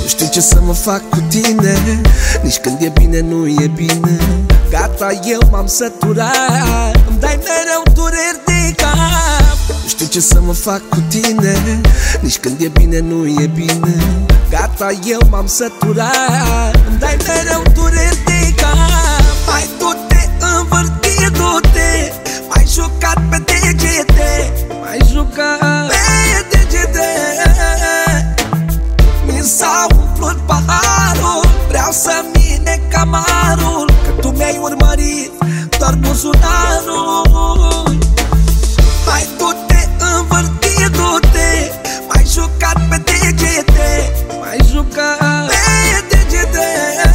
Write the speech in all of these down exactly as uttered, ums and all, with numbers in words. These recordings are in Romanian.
Nu știu ce să mă fac cu tine, nici când e bine nu e bine. Gata, eu m-am săturat, îmi dai mereu dureri de cap. Nu știu ce să mă fac cu tine, nici când e bine nu e bine. Gata, eu m-am săturat, îmi dai mereu dureri de cap. Hai du-te, învârti, du-te, m-ai jucat pe degete, m-ai jucat pe degete. Mi s-a umplut paharul, vreau să mine camarul, că tu mi-ai urmărit doar buzunarul. Hai du-te, învârti, du-te, m-ai jucat pe degete, m-ai jucat pe degete.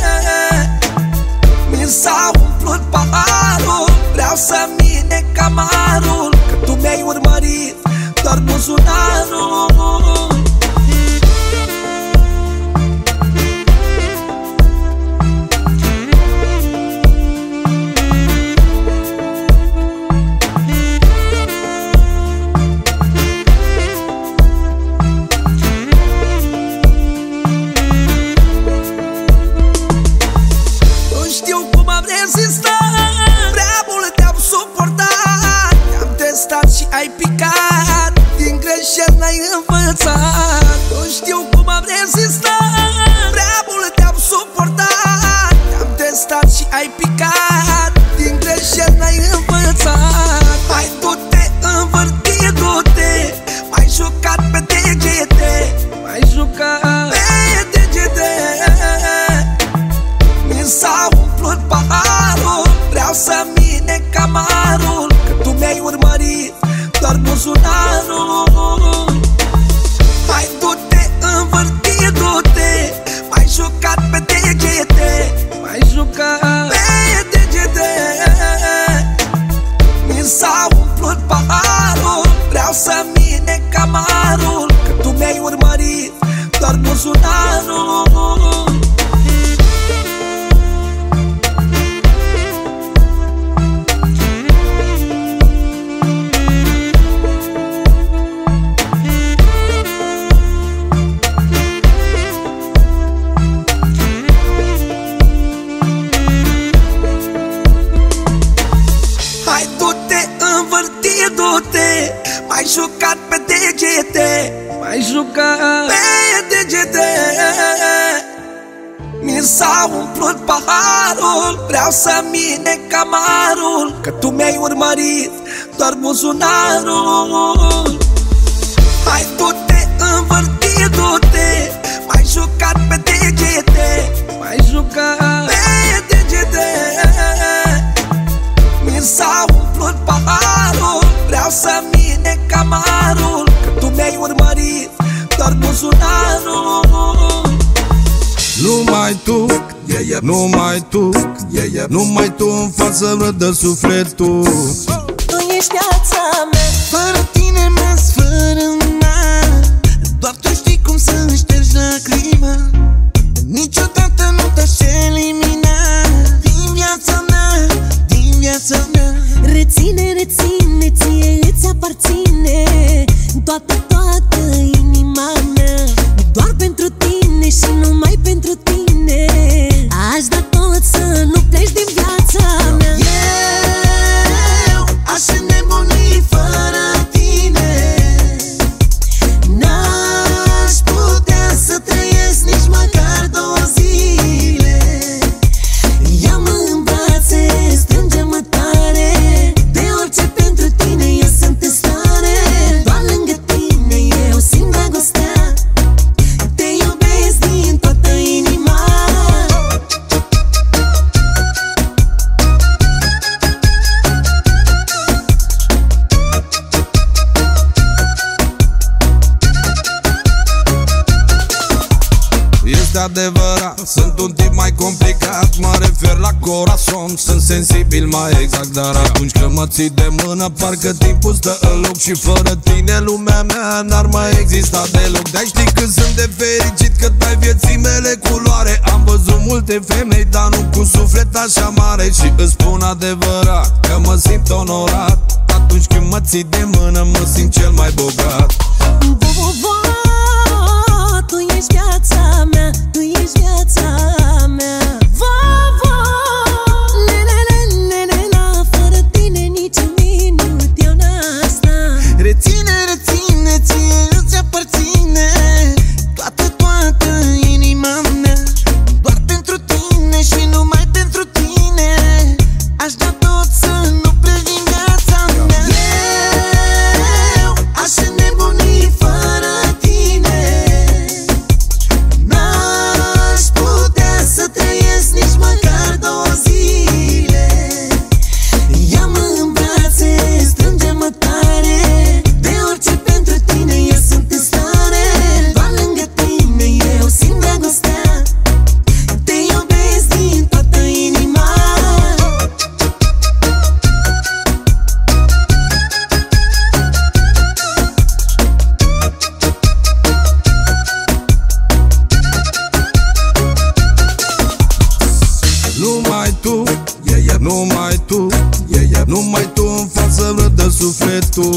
Mi s-a umplut paharul, vreau să mine camarul, că tu mi-ai urmărit doar buzunarul. Prea mult te-am suportat, te-am testat și ai picat, din greșeli n-ai învățat. Nu știu cum am rezistat. Prea mult te-am suportat, te-am testat și ai picat, din greșeli n-ai învățat. Hai du-te, învârti, du-te, m-ai jucat pe degete, m-ai jucat pe degete. Mi s-a umplut paharul, vreau să mine camarul, că tu mi-ai urmărit doar buzunarul. Hai du-te, învârti, du-te, m-ai jucat pe degete, m-ai jucat pe degete. Mi s-a umplut paharul, vreau să mine camarul, că tu mi-ai urmărit doar buzunarul. Hai du-te, învârti, du-te, m-ai jucat pe degete, m-ai jucat pe degete. Mi s-a umplut paharul, vreau să mine camarul, că tu mi-ai urmărit doar buzunarul. Hai du-te, învârti, du-te, m-ai jucat pe degete, m-ai jucat pe degete. Mi s-a umplut paharul, vreau să mine camarul, că tu mi-ai urmărit doar buzunarul. Numai tu, numai tu, numai tu în față rădă sufletul. Tu ești viața mea, fără tine mă sfărâma. Doar tu știi cum să-mi ștergi lacrima. Niciodată nu te-aș elimina din viața mea, din viața mea. reține, reține, ție îți aparține toată, toată inima mea. Doar pentru tine și numai pentru tine aș da tot să nu pleci din viața mea. Eu aș înnebuni fără tine. N-aș putea să trăiesc nici măcar două zile. Ia-mă în brațe, strânge-mă tare. De orice pentru tine eu sunt în stare. Doar lângă tine eu simt dragostea. Te iubesc din toată inima. Este adevărat, sunt un tip mai complicat. Mă refer la corazon, sunt sensibil mai exact. Dar atunci când mă ții de mână, parcă timpul stă în loc. Și fără tine lumea mea n-ar mai exista deloc. De-ai știi cât sunt de fericit, că dai vieții mele culoare. Am văzut multe femei, dar nu cu suflet așa mare. Și îți spun adevărat, că mă simt onorat. Atunci când mă ții de mână, mă simt cel mai bogat. Bo, bo, bo, tu ești viața mea. tu.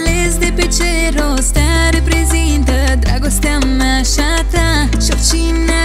Dragostea mea și a ta și oricine